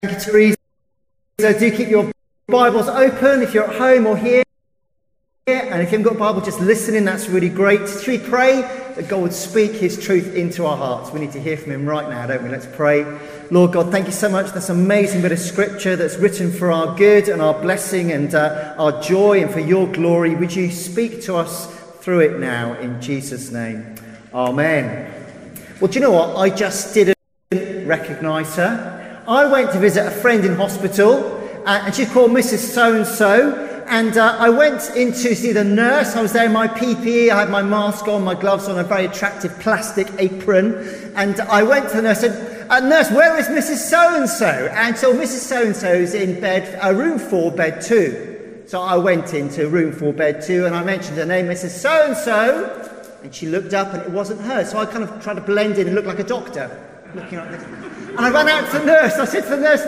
Thank you, Teresa. So do keep your Bibles open if you're at home or here. And if you haven't got a Bible, just listening. That's really great. Should we pray that God would speak his truth into our hearts? We need to hear from him right now, don't we? Let's pray. Lord God, thank you so much. That's an amazing bit of scripture that's written for our good and our blessing and our joy and for your glory. Would you speak to us through it now in Jesus' name? Amen. Well, do you know what? I just didn't recognise her. I went to visit a friend in hospital, and she's called Mrs. So-and-so, and I went in to see the nurse. I was there in my PPE, I had my mask on, my gloves on, a very attractive plastic apron, and I went to the nurse and said, "Nurse, where is Mrs. So-and-so?" And so Mrs. So-and-so's in bed, room 4, bed 2. So I went into room 4, bed 2, and I mentioned her name, Mrs. So-and-so, and she looked up and it wasn't her. So I kind of tried to blend in and look like a doctor, looking like this. And I ran out to the nurse. I said to the nurse,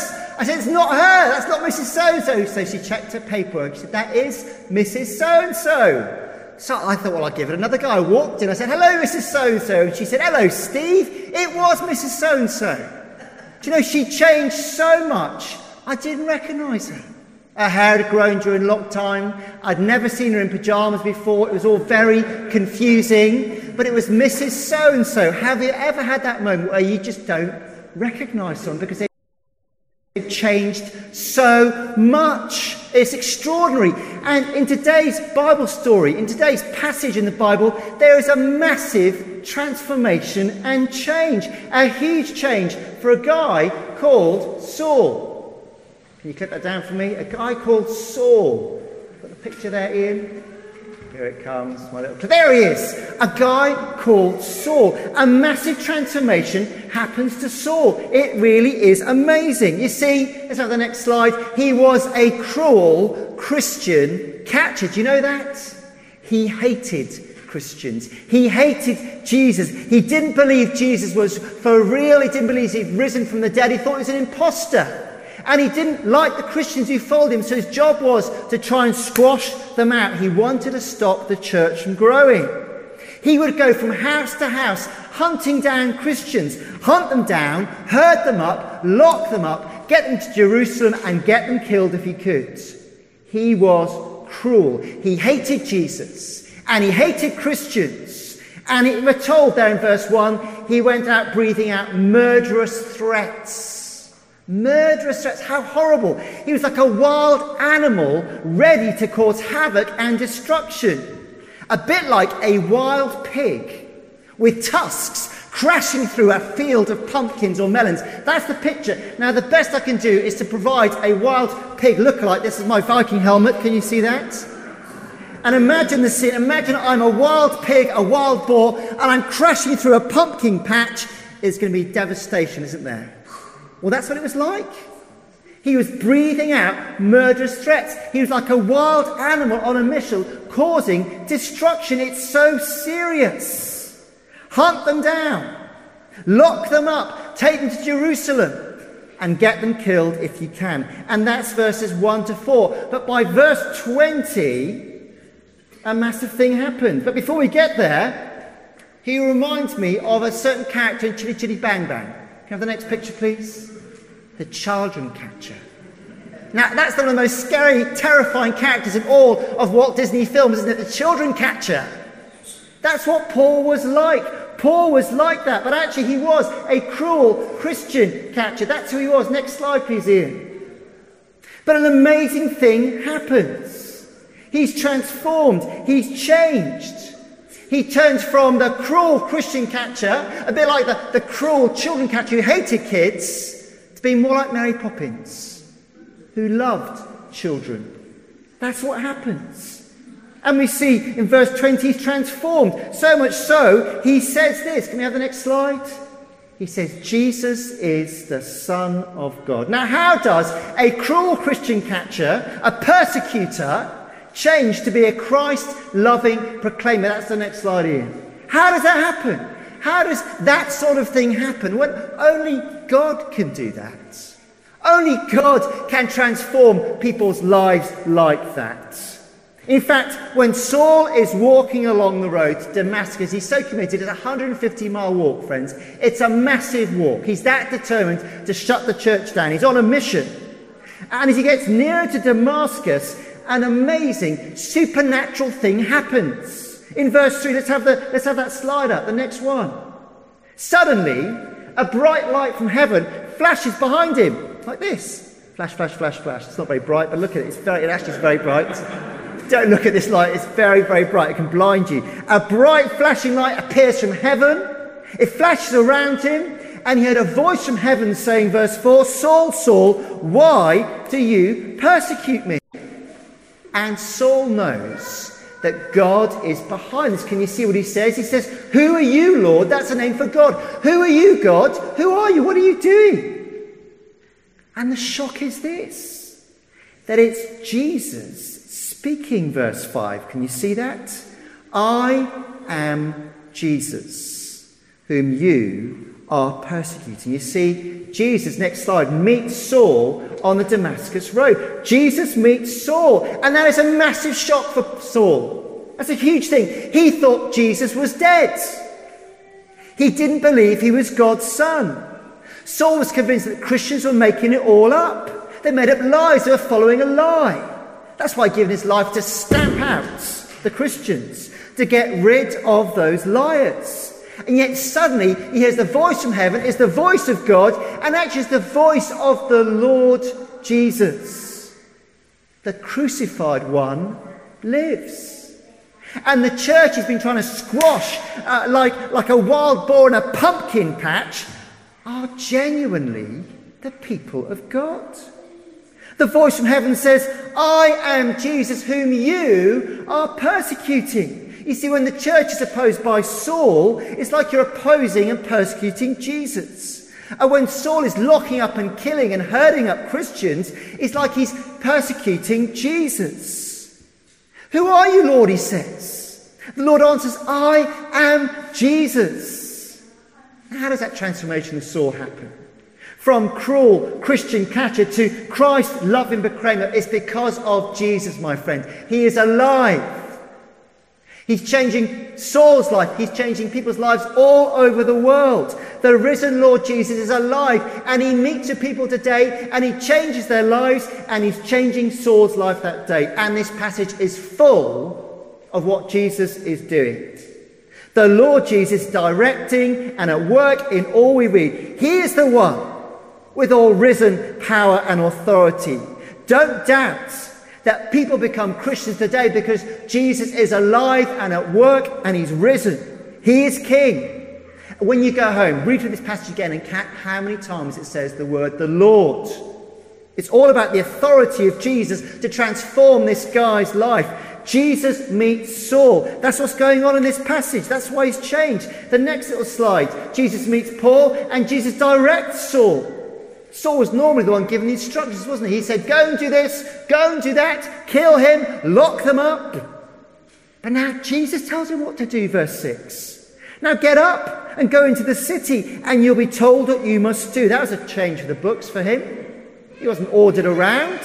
I said, "It's not her. That's not Mrs. So-and-so." So she checked her paperwork. She said, "That is Mrs. So-and-so." So I thought, well, I'll give it another go. I walked in. I said, "Hello, Mrs. So-and-so." And she said, "Hello, Steve." It was Mrs. So-and-so. Do you know, she changed so much, I didn't recognise her. Her hair had grown during lockdown. I'd never seen her in pyjamas before. It was all very confusing. But it was Mrs. So-and-so. Have you ever had that moment where you just don't recognise someone because they've changed so much? It's extraordinary. And in today's Bible story, in today's passage in the Bible, there is a massive transformation and change. A huge change for a guy called Saul. Can you clip that down for me? A guy called Saul. Got the picture there, Ian? Here it comes. My little... There he is. A guy called Saul. A massive transformation happens to Saul. It really is amazing. You see, let's have the next slide. He was a cruel Christian catcher. Do you know that? He hated Christians. He hated Jesus. He didn't believe Jesus was for real. He didn't believe he'd risen from the dead. He thought he was an imposter. And he didn't like the Christians who followed him, so his job was to try and squash them out. He wanted to stop the church from growing. He would go from house to house, hunting down Christians, hunt them down, herd them up, lock them up, get them to Jerusalem and get them killed if he could. He was cruel. He hated Jesus and he hated Christians. And we're told there in verse 1, he went out breathing out murderous threats. Murderous threats. How horrible. He was like a wild animal ready to cause havoc and destruction. A bit like a wild pig with tusks crashing through a field of pumpkins or melons. That's the picture. Now, the best I can do is to provide a wild pig lookalike. This is my Viking helmet. Can you see that? And imagine the scene. Imagine I'm a wild pig, a wild boar, and I'm crashing through a pumpkin patch. It's going to be devastation, isn't there? Well, that's what it was like. He was breathing out murderous threats. He was like a wild animal on a mission, causing destruction. It's so serious. Hunt them down, lock them up, take them to Jerusalem, and get them killed if you can. And that's verses 1 to 4. But by verse 20, a massive thing happened. But before we get there, he reminds me of a certain character in Chitty Chitty Bang Bang. Can I have the next picture, please? The children catcher. Now, that's one of the most scary, terrifying characters in all of Walt Disney films, isn't it? The children catcher. That's what Paul was like. Paul was like that, but actually he was a cruel Christian catcher. That's who he was. Next slide, please, Ian. But an amazing thing happens. He's transformed. He's changed. He turns from the cruel Christian catcher, a bit like the cruel children catcher who hated kids, to being more like Mary Poppins, who loved children. That's what happens. And we see in verse 20 he's transformed. So much so, he says this. Can we have the next slide? He says, Jesus is the Son of God. Now, how does a cruel Christian catcher, a persecutor, change to be a Christ-loving proclaimer? That's the next slide, Ian. How does that happen? How does that sort of thing happen? Well, only God can do that. Only God can transform people's lives like that. In fact, when Saul is walking along the road to Damascus, he's so committed. It's a 150-mile walk, friends. It's a massive walk. He's that determined to shut the church down. He's on a mission. And as he gets nearer to Damascus, an amazing supernatural thing happens. In verse 3, let's have that slide up, the next one. Suddenly, a bright light from heaven flashes behind him, like this. Flash, flash, flash, flash. It's not very bright, but look at it. It actually is very bright. Don't look at this light. It's very, very bright. It can blind you. A bright flashing light appears from heaven. It flashes around him. And he heard a voice from heaven saying, verse 4, Saul, Saul, why do you persecute me? And Saul knows that God is behind this. Can you see what he says? He says, who are you, Lord? That's a name for God. Who are you, God? Who are you? What are you doing? And the shock is this, that it's Jesus speaking, verse 5. Can you see that? I am Jesus, whom you are persecuting. You see, Jesus, next slide, meets Saul on the Damascus road. Jesus meets Saul, and that is a massive shock for Saul. That's a huge thing. He thought Jesus was dead. He didn't believe he was God's son. Saul was convinced that Christians were making it all up. They made up lies. They were following a lie. That's why he'd given his life to stamp out the Christians, to get rid of those liars. And yet suddenly he hears the voice from heaven. It's the voice of God, and actually it's the voice of the Lord Jesus. The crucified one lives. And the church has been trying to squash like a wild boar in a pumpkin patch are genuinely the people of God. The voice from heaven says, I am Jesus whom you are persecuting. You see, when the church is opposed by Saul, it's like you're opposing and persecuting Jesus. And when Saul is locking up and killing and herding up Christians, it's like he's persecuting Jesus. Who are you, Lord? He says. The Lord answers, I am Jesus. How does that transformation of Saul happen? From cruel Christian catcher to Christ loving proclaimer. It's because of Jesus, my friend. He is alive. He's changing Saul's life. He's changing people's lives all over the world. The risen Lord Jesus is alive, and he meets with people today, and he changes their lives, and he's changing Saul's life that day. And this passage is full of what Jesus is doing. The Lord Jesus directing and at work in all we read. He is the one with all risen power and authority. Don't doubt that people become Christians today because Jesus is alive and at work and he's risen. He is King. When you go home, read through this passage again and count how many times it says the word the Lord. It's all about the authority of Jesus to transform this guy's life. Jesus meets Saul. That's what's going on in this passage. That's why he's changed. The next little slide, Jesus meets Paul and Jesus directs Saul. Saul was normally the one giving the instructions, wasn't he? He said, go and do this, go and do that, kill him, lock them up. But now Jesus tells him what to do, verse 6. Now get up and go into the city and you'll be told what you must do. That was a change of the books for him. He wasn't ordered around.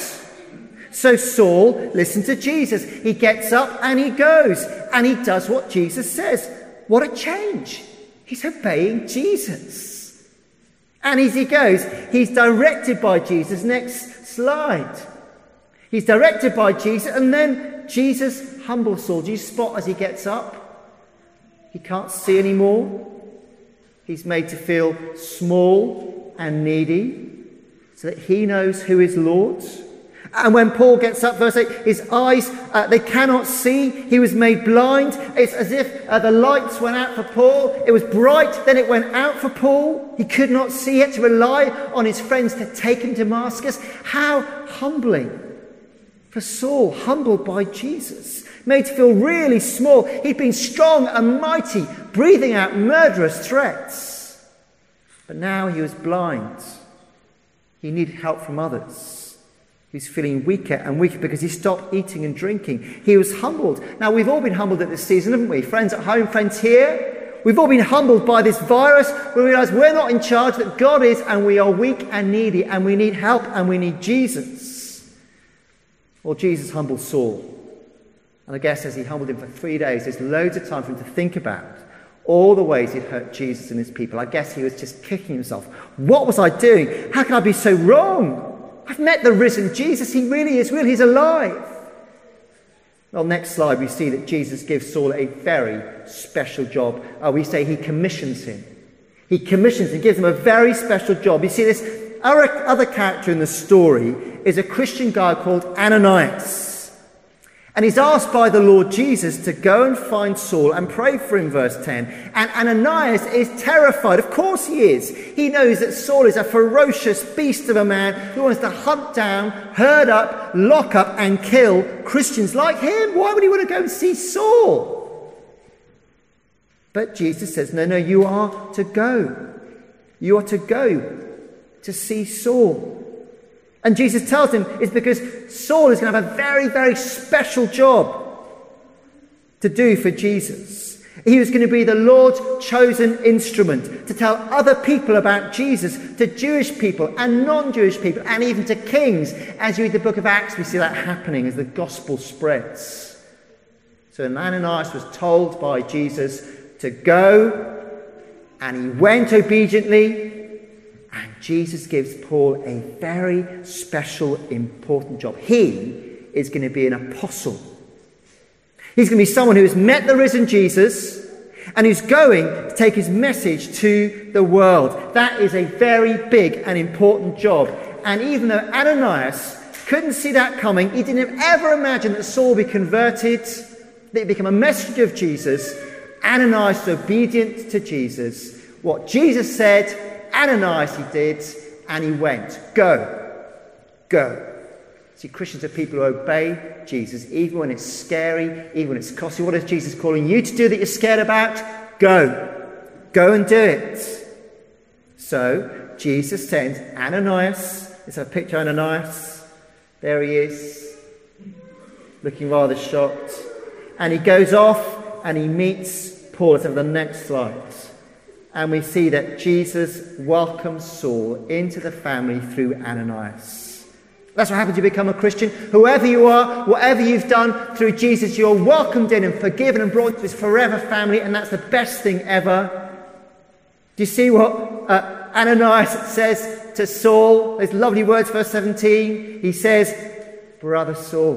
So Saul listened to Jesus. He gets up and he goes and he does what Jesus says. What a change. He's obeying Jesus. And as he goes, he's directed by Jesus. Next slide. He's directed by Jesus, and then Jesus humbles Saul. Do you spot as he gets up? He can't see anymore. He's made to feel small and needy so that he knows who is Lord. And when Paul gets up, verse 8, his eyes, they cannot see. He was made blind. It's as if the lights went out for Paul. It was bright, then it went out for Paul. He could not see. He had to rely on his friends to take him to Damascus. How humbling for Saul, humbled by Jesus, made to feel really small. He'd been strong and mighty, breathing out murderous threats. But now he was blind. He needed help from others. He's feeling weaker and weaker because he stopped eating and drinking. He was humbled. Now, we've all been humbled at this season, haven't we? Friends at home, friends here. We've all been humbled by this virus. We realise we're not in charge, that God is, and we are weak and needy, and we need help, and we need Jesus. Well, Jesus humbled Saul. And I guess as he humbled him for 3 days, there's loads of time for him to think about all the ways he'd hurt Jesus and his people. I guess he was just kicking himself. What was I doing? How can I be so wrong? I've met the risen Jesus. He really is real. He's alive. Well, next slide, we see that Jesus gives Saul a very special job. We say he commissions him. He commissions him, gives him a very special job. You see, this other character in the story is a Christian guy called Ananias. And he's asked by the Lord Jesus to go and find Saul and pray for him, verse 10. And Ananias is terrified. Of course he is. He knows that Saul is a ferocious beast of a man who wants to hunt down, herd up, lock up and kill Christians like him. Why would he want to go and see Saul? But Jesus says, no, you are to go. You are to go to see Saul. And Jesus tells him it's because Saul is going to have a very, very special job to do for Jesus. He was going to be the Lord's chosen instrument to tell other people about Jesus, to Jewish people and non-Jewish people, and even to kings. As you read the book of Acts, we see that happening as the gospel spreads. So Ananias was told by Jesus to go, and he went obediently. And Jesus gives Paul a very special, important job. He is going to be an apostle. He's going to be someone who has met the risen Jesus and who's going to take his message to the world. That is a very big and important job. And even though Ananias couldn't see that coming, he didn't ever imagine that Saul would be converted, that he'd become a messenger of Jesus. Ananias was obedient to Jesus. What Jesus said, Ananias he did, and he went. Go. See, Christians are people who obey Jesus, even when it's scary, even when it's costly. What is Jesus calling you to do that you're scared about? Go and do it. So, Jesus sends Ananias. Let's have a picture of Ananias. There he is, looking rather shocked. And he goes off and he meets Paul. Let's have the next slide. And we see that Jesus welcomes Saul into the family through Ananias. That's what happens when you become a Christian. Whoever you are, whatever you've done through Jesus, you're welcomed in and forgiven and brought to his forever family, and that's the best thing ever. Do you see what Ananias says to Saul? Those lovely words, verse 17. He says, "Brother Saul."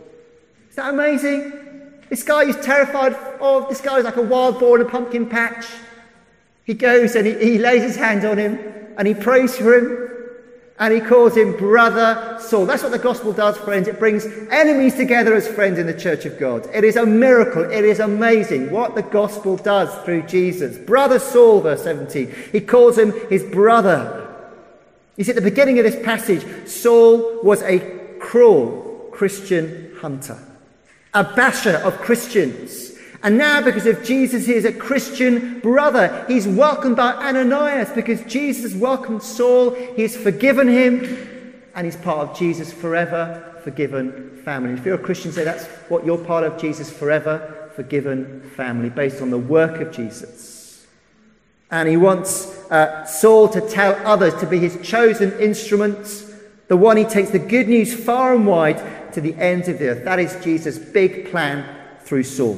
Is that amazing? This guy is terrified of, this guy is like a wild boar in a pumpkin patch. He goes and he lays his hand on him and he prays for him and he calls him Brother Saul. That's what the gospel does, friends. It brings enemies together as friends in the church of God. It is a miracle. It is amazing what the gospel does through Jesus. Brother Saul, verse 17. He calls him his brother. You see, at the beginning of this passage, Saul was a cruel Christian hunter, a basher of Christians. And now, because of Jesus, he is a Christian brother. He's welcomed by Ananias because Jesus welcomed Saul. He's forgiven him, and he's part of Jesus' forever forgiven family. If you're a Christian, say that's what you're part of, Jesus' forever forgiven family, based on the work of Jesus. And he wants Saul to tell others, to be his chosen instrument, the one he takes the good news far and wide to the ends of the earth. That is Jesus' big plan through Saul.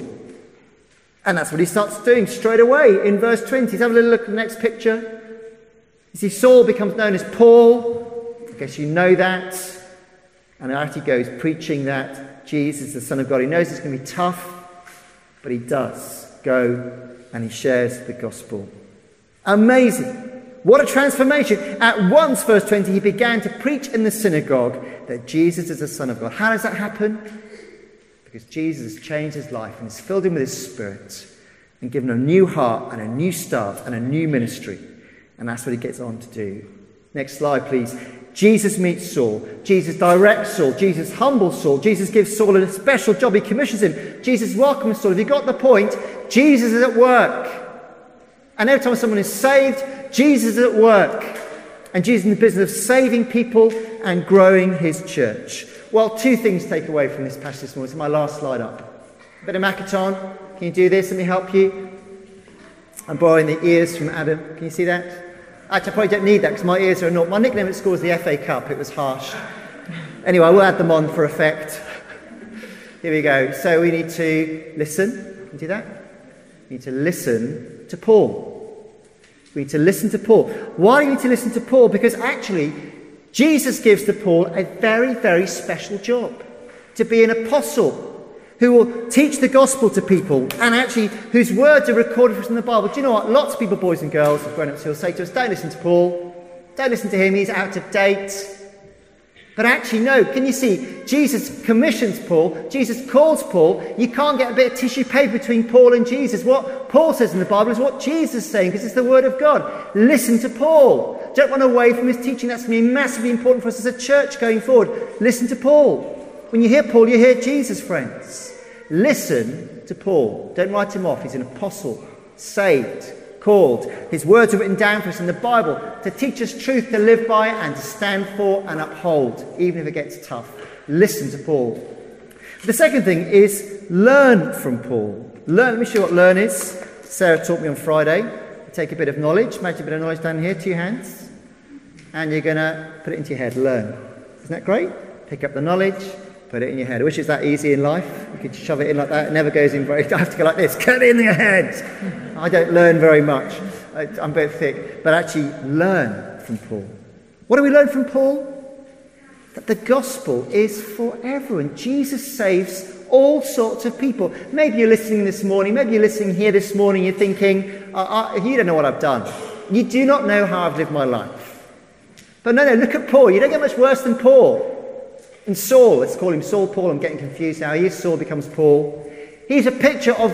And that's what he starts doing straight away in verse 20. Let's have a little look at the next picture. You see, Saul becomes known as Paul. I guess you know that. And out he goes, preaching that Jesus is the Son of God. He knows it's going to be tough, but he does go and he shares the gospel. Amazing. What a transformation. At once, verse 20, he began to preach in the synagogue that Jesus is the Son of God. How does that happen? Because Jesus has changed his life and has filled him with his Spirit and given him a new heart and a new start and a new ministry. And that's what he gets on to do. Next slide, please. Jesus meets Saul. Jesus directs Saul. Jesus humbles Saul. Jesus gives Saul a special job. He commissions him. Jesus welcomes Saul. Have you got the point? Jesus is at work. And every time someone is saved, Jesus is at work. And Jesus is in the business of saving people and growing his church. Well, two things to take away from this passage this morning. It's my last slide up. A bit of Makaton. Can you do this? Let me help you. I'm borrowing the ears from Adam. Can you see that? Actually, I probably don't need that because my ears are not. My nickname at school was the FA Cup. It was harsh. Anyway, I will add them on for effect. Here we go. So we need to listen. Can you do that? We need to listen to Paul. We need to listen to Paul. Why do we need to listen to Paul? Because actually, Jesus gives to Paul a very, very special job. To be an apostle who will teach the gospel to people and actually whose words are recorded for us in the Bible. Do you know what? Lots of people, boys and girls, and grown-ups, who will say to us, don't listen to Paul. Don't listen to him. He's out of date. But actually, no. Can you see? Jesus commissions Paul. Jesus calls Paul. You can't get a bit of tissue paper between Paul and Jesus. What Paul says in the Bible is what Jesus is saying because it's the word of God. Listen to Paul. Don't run away from his teaching. That's going to be massively important for us as a church going forward. Listen to Paul. When you hear Paul, you hear Jesus, friends. Listen to Paul. Don't write him off. He's an apostle, saved, called. His words are written down for us in the Bible to teach us truth to live by and to stand for and uphold, even if it gets tough. Listen to Paul. The second thing is learn from Paul. Let me show you what learn is. Sarah taught me on Friday. You take a bit of knowledge, imagine a bit of knowledge down here, 2 hands, and you're going to put it into your head. Learn. Isn't that great? Pick up the knowledge, put it in your head. I wish it's that easy in life. You could shove it in like that. It never goes in very... I have to go like this. Get it in your head. I don't learn very much. I'm a bit thick. But actually learn from Paul. What do we learn from Paul? That the gospel is for everyone. Jesus saves all sorts of people. Maybe you're listening this morning. Maybe you're listening here this morning. You're thinking, you don't know what I've done. You do not know how I've lived my life. But no, look at Paul. You don't get much worse than Paul. And Saul, let's call him Saul, Paul, I'm getting confused now. He is Saul, becomes Paul. He's a picture of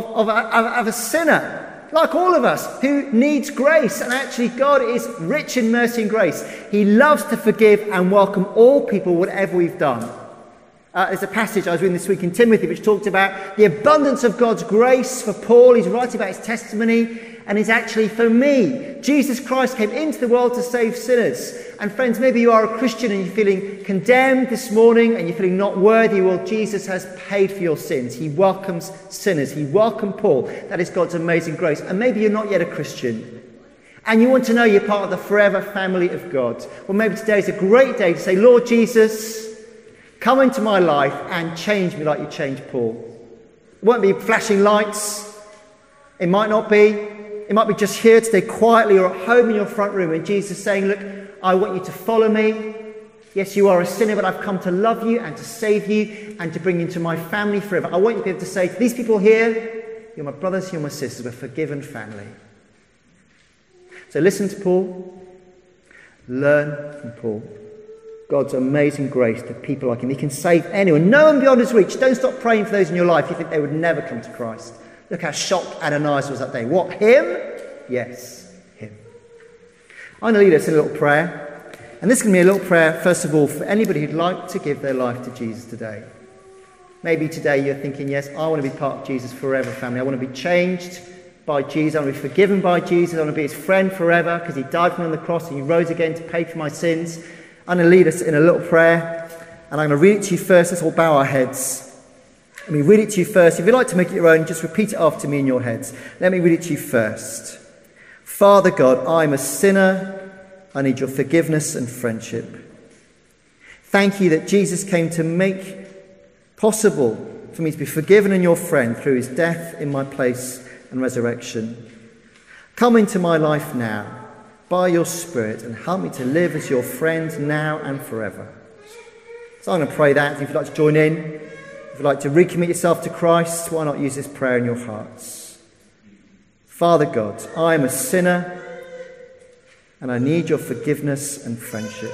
a sinner, like all of us, who needs grace. And actually, God is rich in mercy and grace. He loves to forgive and welcome all people, whatever we've done. There's a passage I was reading this week in Timothy, which talked about the abundance of God's grace for Paul. He's writing about his testimony, and it's actually for me. Jesus Christ came into the world to save sinners. And friends, maybe you are a Christian and you're feeling condemned this morning and you're feeling not worthy. Well, Jesus has paid for your sins. He welcomes sinners. He welcomed Paul. That is God's amazing grace. And maybe you're not yet a Christian and you want to know you're part of the forever family of God. Well, maybe today is a great day to say, Lord Jesus, come into my life and change me like you changed Paul. It won't be flashing lights. It might not be. It might be just here today quietly or at home in your front room and Jesus saying, look, I want you to follow me. Yes, you are a sinner, but I've come to love you and to save you and to bring you into my family forever. I want you to be able to say to these people here, you're my brothers, you're my sisters, we're a forgiven family. So listen to Paul. Learn from Paul. God's amazing grace to people like him. He can save anyone. No one beyond his reach. Don't stop praying for those in your life you think they would never come to Christ. Look how shocked Ananias was that day. What, him? Yes, him. I'm going to lead us in a little prayer. And this is going to be a little prayer, first of all, for anybody who'd like to give their life to Jesus today. Maybe today you're thinking, yes, I want to be part of Jesus' forever family. I want to be changed by Jesus. I want to be forgiven by Jesus. I want to be his friend forever because he died for me on the cross and he rose again to pay for my sins. I'm going to lead us in a little prayer. And I'm going to read it to you first. Let's all bow our heads. Let me read it to you first. If you'd like to make it your own, just repeat it after me in your heads. Let me read it to you first. Father God, I'm a sinner. I need your forgiveness and friendship. Thank you that Jesus came to make possible for me to be forgiven and your friend through his death in my place and resurrection. Come into my life now by your Spirit and help me to live as your friend now and forever. So I'm going to pray that. If you'd like to join in, if you'd like to recommit yourself to Christ, why not use this prayer in your hearts? Father God, I am a sinner and I need your forgiveness and friendship.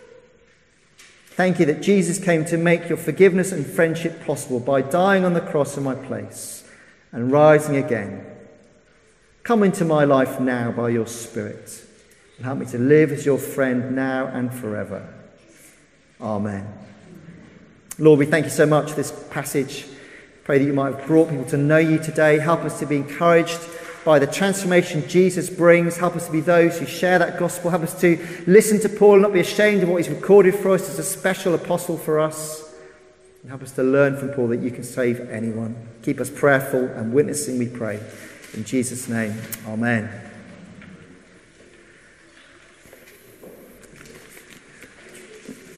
Thank you that Jesus came to make your forgiveness and friendship possible by dying on the cross in my place and rising again. Come into my life now by your Spirit and help me to live as your friend now and forever. Amen. Lord, we thank you so much for this passage. Pray that you might have brought people to know you today. Help us to be encouraged by the transformation Jesus brings. Help us to be those who share that gospel. Help us to listen to Paul and not be ashamed of what he's recorded for us as a special apostle for us. And help us to learn from Paul that you can save anyone. Keep us prayerful and witnessing, we pray. In Jesus' name, amen.